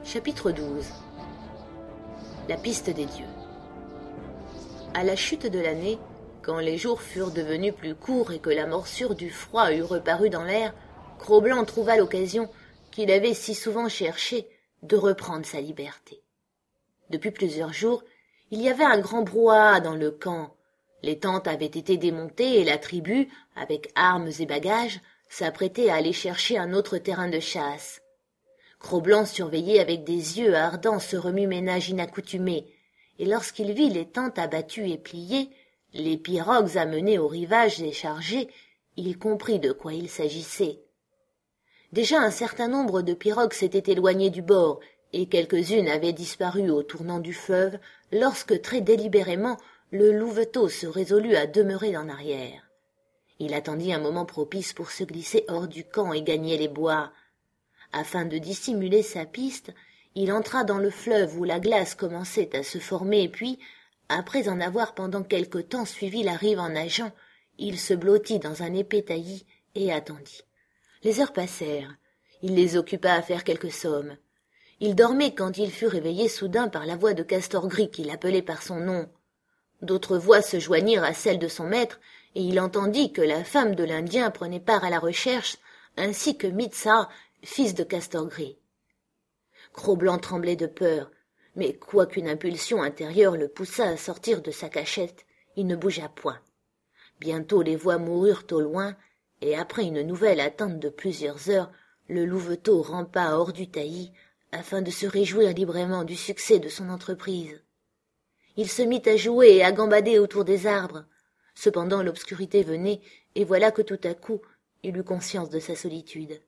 Chapitre 12. La piste des dieux. À la chute de l'année, quand les jours furent devenus plus courts et que la morsure du froid eut reparu dans l'air, Cro-Blanc trouva l'occasion, qu'il avait si souvent cherchée, de reprendre sa liberté. Depuis plusieurs jours, il y avait un grand brouhaha dans le camp. Les tentes avaient été démontées et la tribu, avec armes et bagages, s'apprêtait à aller chercher un autre terrain de chasse. Cro-Blanc surveillait avec des yeux ardents ce remue-ménage inaccoutumé, et lorsqu'il vit les tentes abattues et pliées, les pirogues amenées au rivage et chargées, il comprit de quoi il s'agissait. Déjà un certain nombre de pirogues s'étaient éloignées du bord, et quelques-unes avaient disparu au tournant du fleuve, lorsque très délibérément le louveteau se résolut à demeurer en arrière. Il attendit un moment propice pour se glisser hors du camp et gagner les bois. Afin de dissimuler sa piste, il entra dans le fleuve où la glace commençait à se former, puis, après en avoir pendant quelque temps suivi la rive en nageant, il se blottit dans un épais taillis et attendit. Les heures passèrent. Il les occupa à faire quelques sommes. Il dormait quand il fut réveillé soudain par la voix de Castor-Gris qui l'appelait par son nom. D'autres voix se joignirent à celle de son maître, et il entendit que la femme de l'Indien prenait part à la recherche, ainsi que Mit-Sah, fils de Castor-Gris. Cro-Blanc tremblait de peur, mais quoiqu'une impulsion intérieure le poussât à sortir de sa cachette, il ne bougea point. Bientôt les voix moururent au loin, et après une nouvelle attente de plusieurs heures, le louveteau rampa hors du taillis, afin de se réjouir librement du succès de son entreprise. Il se mit à jouer et à gambader autour des arbres. Cependant l'obscurité venait, et voilà que tout à coup il eut conscience de sa solitude.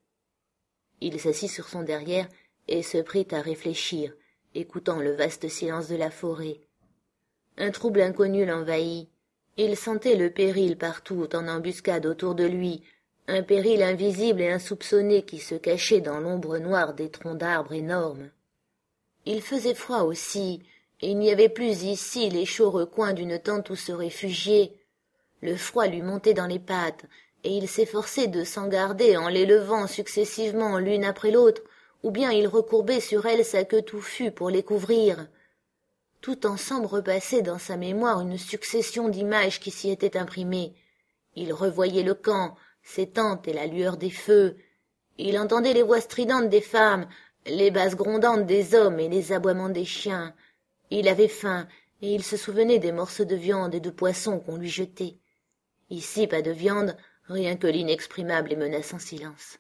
Il s'assit sur son derrière et se prit à réfléchir, écoutant le vaste silence de la forêt. Un trouble inconnu l'envahit. Il sentait le péril partout en embuscade autour de lui, un péril invisible et insoupçonné qui se cachait dans l'ombre noire des troncs d'arbres énormes. Il faisait froid aussi, et il n'y avait plus ici les chauds recoins d'une tente où se réfugier. Le froid lui montait dans les pattes, et il s'efforçait de s'en garder en les levant successivement l'une après l'autre, ou bien il recourbait sur elles sa queue touffue pour les couvrir. Tout ensemble repassait dans sa mémoire une succession d'images qui s'y étaient imprimées. Il revoyait le camp, ses tentes et la lueur des feux. Il entendait les voix stridentes des femmes, les basses grondantes des hommes et les aboiements des chiens. Il avait faim, et il se souvenait des morceaux de viande et de poisson qu'on lui jetait. Ici, pas de viande, rien que l'inexprimable et menaçant silence.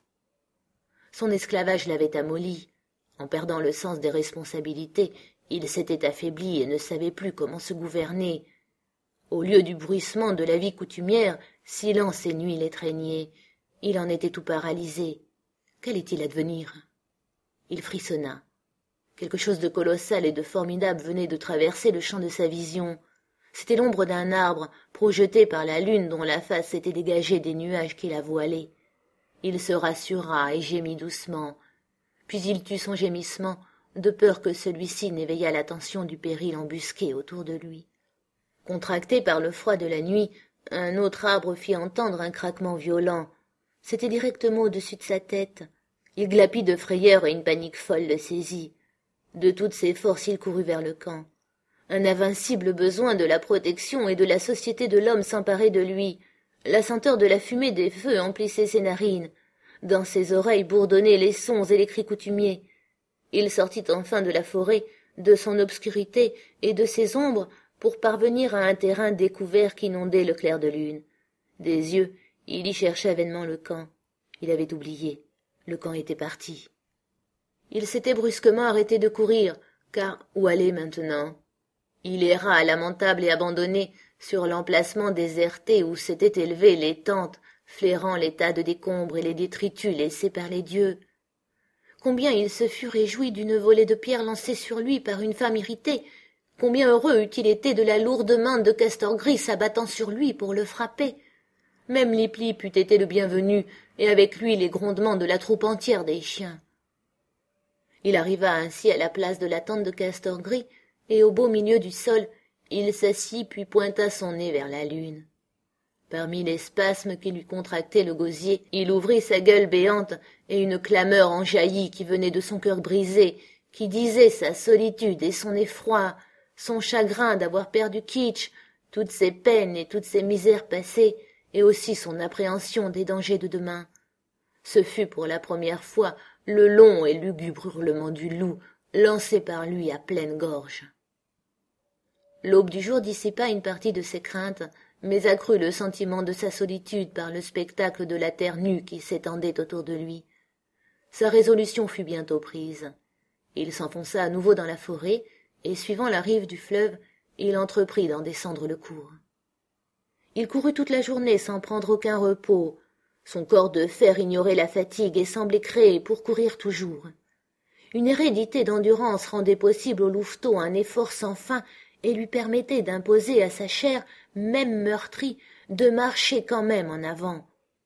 Son esclavage l'avait amolli. En perdant le sens des responsabilités, il s'était affaibli et ne savait plus comment se gouverner. Au lieu du bruissement de la vie coutumière, silence et nuit l'étreignaient. Il en était tout paralysé. Qu'allait-il advenir? Il frissonna. Quelque chose de colossal et de formidable venait de traverser le champ de sa vision. C'était l'ombre d'un arbre, projeté par la lune dont la face s'était dégagée des nuages qui la voilaient. Il se rassura et gémit doucement. Puis il tut son gémissement, de peur que celui-ci n'éveillât l'attention du péril embusqué autour de lui. Contracté par le froid de la nuit, un autre arbre fit entendre un craquement violent. C'était directement au-dessus de sa tête. Il glapit de frayeur et une panique folle le saisit. De toutes ses forces il courut vers le camp. Un invincible besoin de la protection et de la société de l'homme s'emparait de lui. La senteur de la fumée des feux emplissait ses narines. Dans ses oreilles bourdonnaient les sons et les cris coutumiers. Il sortit enfin de la forêt, de son obscurité et de ses ombres, pour parvenir à un terrain découvert qu'inondait le clair de lune. Des yeux, il y cherchait vainement le camp. Il avait oublié. Le camp était parti. Il s'était brusquement arrêté de courir, car où aller maintenant? Il erra lamentable et abandonné sur l'emplacement déserté où s'étaient élevées les tentes, flairant les tas de décombres et les détritus laissés par les dieux. Combien il se fut réjoui d'une volée de pierres lancée sur lui par une femme irritée, combien heureux eût-il été de la lourde main de Castor-Gris s'abattant sur lui pour le frapper. Même Lip-Lip eût été le bienvenu, et avec lui les grondements de la troupe entière des chiens. Il arriva ainsi à la place de la tente de Castor-Gris, et au beau milieu du sol, il s'assit puis pointa son nez vers la lune. Parmi les spasmes qui lui contractaient le gosier, il ouvrit sa gueule béante, et une clameur en jaillit qui venait de son cœur brisé, qui disait sa solitude et son effroi, son chagrin d'avoir perdu Kitch, toutes ses peines et toutes ses misères passées, et aussi son appréhension des dangers de demain. Ce fut pour la première fois le long et lugubre hurlement du loup, lancé par lui à pleine gorge. L'aube du jour dissipa une partie de ses craintes, mais accrut le sentiment de sa solitude par le spectacle de la terre nue qui s'étendait autour de lui. Sa résolution fut bientôt prise. Il s'enfonça à nouveau dans la forêt, et suivant la rive du fleuve, il entreprit d'en descendre le cours. Il courut toute la journée sans prendre aucun repos. Son corps de fer ignorait la fatigue et semblait créé pour courir toujours. Une hérédité d'endurance rendait possible au louveteau un effort sans fin et lui permettait d'imposer à sa chair, même meurtrie, de marcher quand même en avant.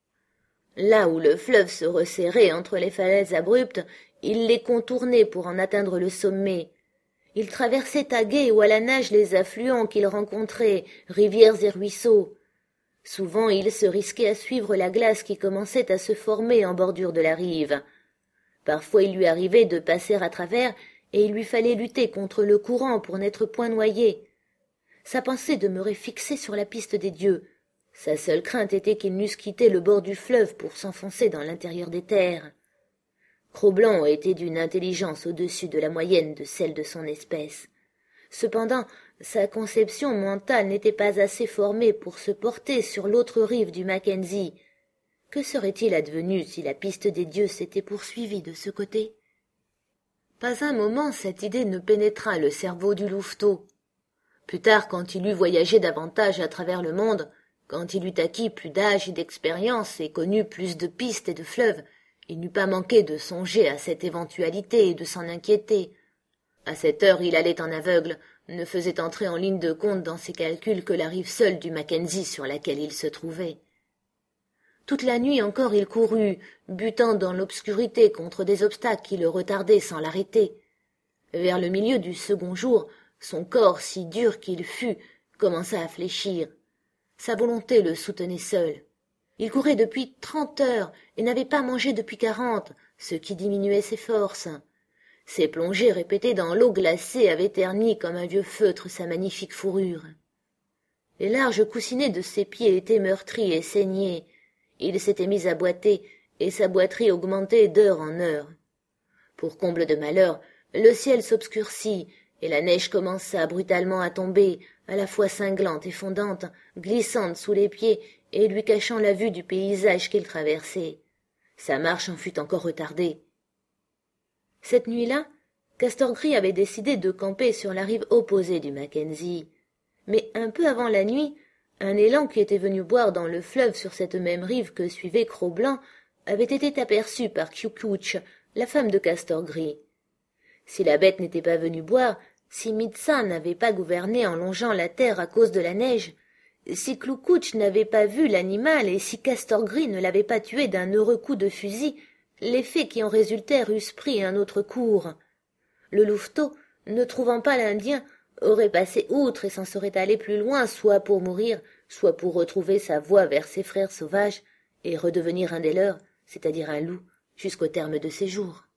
Là où le fleuve se resserrait entre les falaises abruptes, il les contournait pour en atteindre le sommet. Il traversait à gué ou à la nage les affluents qu'il rencontrait, rivières et ruisseaux. Souvent il se risquait à suivre la glace qui commençait à se former en bordure de la rive. Parfois il lui arrivait de passer à travers, et il lui fallait lutter contre le courant pour n'être point noyé. Sa pensée demeurait fixée sur la piste des dieux. Sa seule crainte était qu'ils n'eussent quitté le bord du fleuve pour s'enfoncer dans l'intérieur des terres. Cro-Blanc était d'une intelligence au-dessus de la moyenne de celle de son espèce. Cependant, sa conception mentale n'était pas assez formée pour se porter sur l'autre rive du Mackenzie. Que serait-il advenu si la piste des dieux s'était poursuivie de ce côté? Pas un moment cette idée ne pénétra le cerveau du louveteau. Plus tard, quand il eut voyagé davantage à travers le monde, quand il eut acquis plus d'âge et d'expérience et connu plus de pistes et de fleuves, il n'eût pas manqué de songer à cette éventualité et de s'en inquiéter. À cette heure, il allait en aveugle, ne faisait entrer en ligne de compte dans ses calculs que la rive seule du Mackenzie sur laquelle il se trouvait. Toute la nuit encore il courut, butant dans l'obscurité contre des obstacles qui le retardaient sans l'arrêter. Vers le milieu du second jour, son corps, si dur qu'il fût, commença à fléchir. Sa volonté le soutenait seul. Il courait depuis 30 heures et n'avait pas mangé depuis 40, ce qui diminuait ses forces. Ses plongées répétées dans l'eau glacée avaient terni comme un vieux feutre sa magnifique fourrure. Les larges coussinets de ses pieds étaient meurtris et saignés. Il s'était mis à boiter, et sa boiterie augmentait d'heure en heure. Pour comble de malheur, le ciel s'obscurcit, et la neige commença brutalement à tomber, à la fois cinglante et fondante, glissante sous les pieds et lui cachant la vue du paysage qu'il traversait. Sa marche en fut encore retardée. Cette nuit-là, Castor Gris avait décidé de camper sur la rive opposée du Mackenzie. Mais un peu avant la nuit, un élan qui était venu boire dans le fleuve sur cette même rive que suivait Cro-Blanc avait été aperçu par Kiukouch, la femme de Castor Gris. Si la bête n'était pas venue boire, si Mitsa n'avait pas gouverné en longeant la terre à cause de la neige, si Cloukouch n'avait pas vu l'animal et si Castor Gris ne l'avait pas tué d'un heureux coup de fusil, les faits qui en résultèrent eussent pris un autre cours. Le louveteau, ne trouvant pas l'Indien, aurait passé outre et s'en serait allé plus loin, soit pour mourir, soit pour retrouver sa voie vers ses frères sauvages et redevenir un des leurs, c'est-à-dire un loup, jusqu'au terme de ses jours.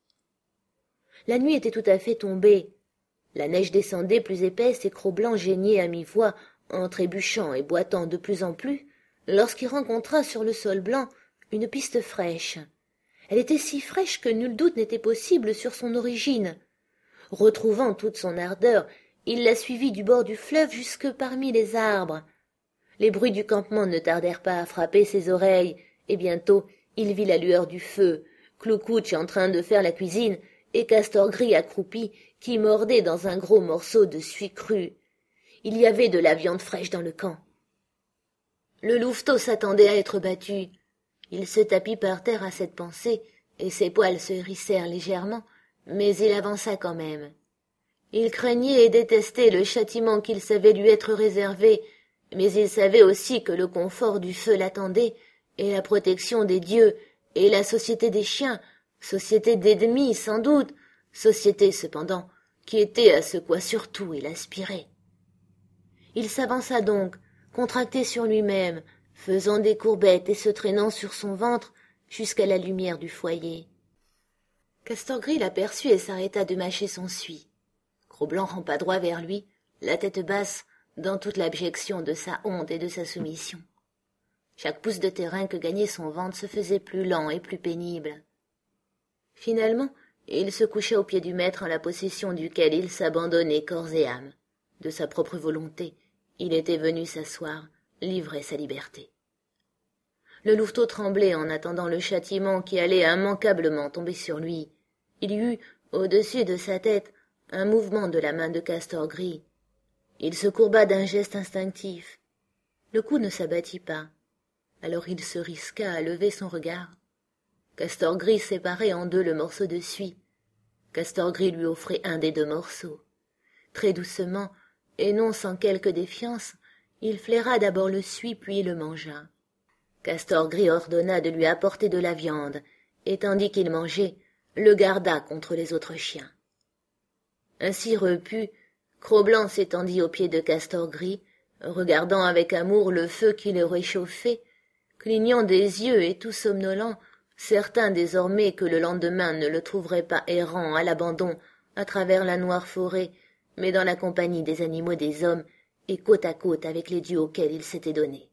La nuit était tout à fait tombée. La neige descendait plus épaisse et Cro-Blanc geignait à mi-voix, en trébuchant et boitant de plus en plus, lorsqu'il rencontra sur le sol blanc une piste fraîche. Elle était si fraîche que nul doute n'était possible sur son origine. Retrouvant toute son ardeur, il la suivit du bord du fleuve jusque parmi les arbres. Les bruits du campement ne tardèrent pas à frapper ses oreilles, et bientôt il vit la lueur du feu, Cloukouch en train de faire la cuisine, et Castor Gris accroupi, qui mordait dans un gros morceau de suie crue. Il y avait de la viande fraîche dans le camp. Le louveteau s'attendait à être battu. Il se tapit par terre à cette pensée, et ses poils se hérissèrent légèrement, mais il avança quand même. Il craignait et détestait le châtiment qu'il savait lui être réservé, mais il savait aussi que le confort du feu l'attendait, et la protection des dieux, et la société des chiens, société d'ennemis sans doute, société cependant, qui était à ce quoi surtout il aspirait. Il s'avança donc, contracté sur lui-même, faisant des courbettes et se traînant sur son ventre jusqu'à la lumière du foyer. Castor-Gris l'aperçut et s'arrêta de mâcher son suie. Cro-Blanc rampa droit vers lui, la tête basse, dans toute l'abjection de sa honte et de sa soumission. Chaque pouce de terrain que gagnait son ventre se faisait plus lent et plus pénible. Finalement, il se coucha au pied du maître en la possession duquel il s'abandonnait corps et âme. De sa propre volonté, il était venu s'asseoir, livrer sa liberté. Le louveteau tremblait en attendant le châtiment qui allait immanquablement tomber sur lui. Il y eut, au-dessus de sa tête, un mouvement de la main de Castor-Gris. Il se courba d'un geste instinctif. Le coup ne s'abattit pas. Alors il se risqua à lever son regard. Castor-Gris séparait en deux le morceau de suie. Castor-Gris lui offrit un des deux morceaux. Très doucement, et non sans quelque défiance, il flaira d'abord le suie puis le mangea. Castor-Gris ordonna de lui apporter de la viande, et tandis qu'il mangeait, le garda contre les autres chiens. Ainsi repu, Cro-Blanc s'étendit aux pieds de Castor-Gris, regardant avec amour le feu qui le réchauffait, clignant des yeux et tout somnolent, certain désormais que le lendemain ne le trouverait pas errant à l'abandon à travers la noire forêt, mais dans la compagnie des animaux des hommes et côte à côte avec les dieux auxquels il s'était donné.